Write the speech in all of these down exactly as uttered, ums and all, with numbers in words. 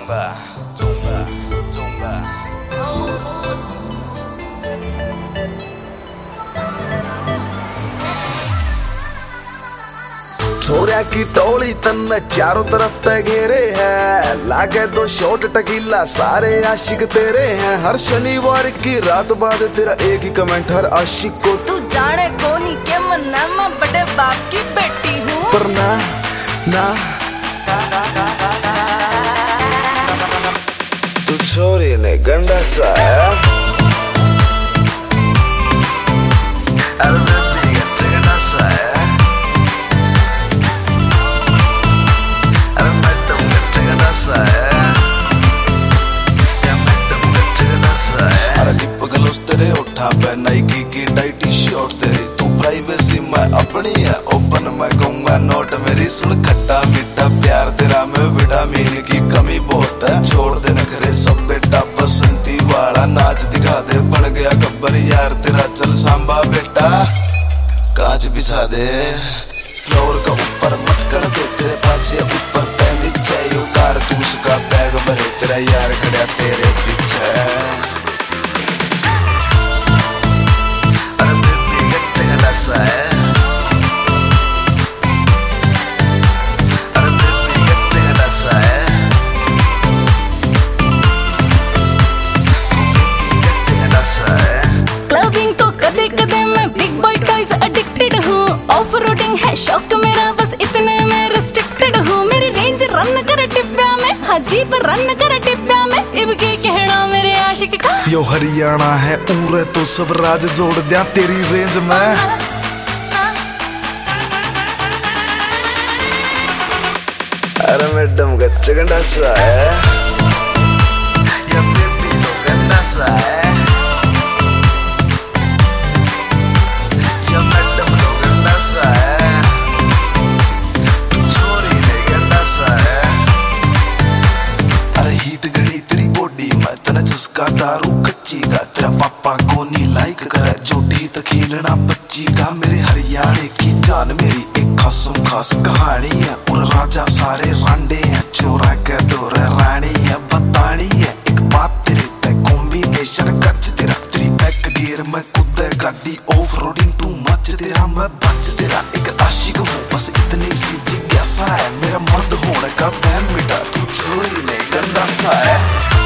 tumba, tumba, tumba. छोरिया की टोली तन्ने चारों तरफ ते घेरे है, लागे दो शॉट टकीला सारे आशिक तेरे हैं। हर शनिवार की रात बाद तेरा एक ही कमेंट हर आशिक को, तू जाने कोनी के मन्ना मैं बड़े बाप की बेटी हूँ। पर ना ना तू छोरी ने गंडा सा है। तेरे उठा पे नाइकी की टाइट शर्ट तेरी, तू प्राइवेसी मैं अपनी है ओपन मैं कहूंगा नोट मेरी। सुन खट्टा मीठा प्यार तेरा में विटामिन की कमी बहुत है। छोड़ दे नखरे सब बेटा बसंती वाला नाच दिखा दे, बन गया गब्बर यार तेरा चल सांबा बेटा। कांच बिछा दे फ्लोर का ऊपर मटकन दे तेरे पाछे ऊपर तय नीचे उतार तू उसका बैग भरे तेरा यार खड़ा तेरे पीछे। क्लबिंग तो कदे कदे मैं बिग बॉय टॉयज एडिक्टेड हूँ। ऑफ रोडिंग है शौक मेरा बस इतने में रिस्ट्रिक्टेड हूँ। मेरी रेंज रन कर टिब्बा में, हाँ जी पर रन कर टिब्बा में। इब के कहना मेरे आशिक का, यो हरियाणा है उरे तो सब राज जोड़ दिया तेरी रेंज में। अरे मैडम गच्चा गंडा सा है, या बेबी तो गंडा सा है, या मैडम तो गंडा सा है, छोरी ने गंडा सा है। अरे हीट गड़ी तेरी बॉडी में तना चुस्का दारू कच्ची का, तेरा पापा को नहीं लाइक करे जोटी तो खेलना बच्ची का। मेरे हरियाणे की जान मेरी एक खासम खास कहानी है, और राजा सारे रांडे हैं चोरा के दौरे रानी है। बतानी है एक बात तेरे ते कॉम्बिनेशन कच तेरा, तेरी बैक गियर में कूदे गाड़ी ऑफ रोडिंग टू मच तेरा। मैं बच तेरा एक आशिक हूँ बस इतनी सी जिज्ञासा है, मेरा मर्द होने का बैन मिटा तू छोरी ने गंदा सा है।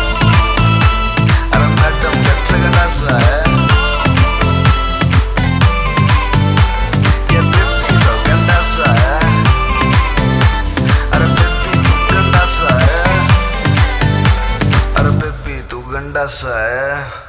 अरे मैडम गच्चा गंदा सा है, ये बेबी तो गंदा सा है। अरे बेबी तू गंदा सा है, अरे बेबी तू गंदा सा है।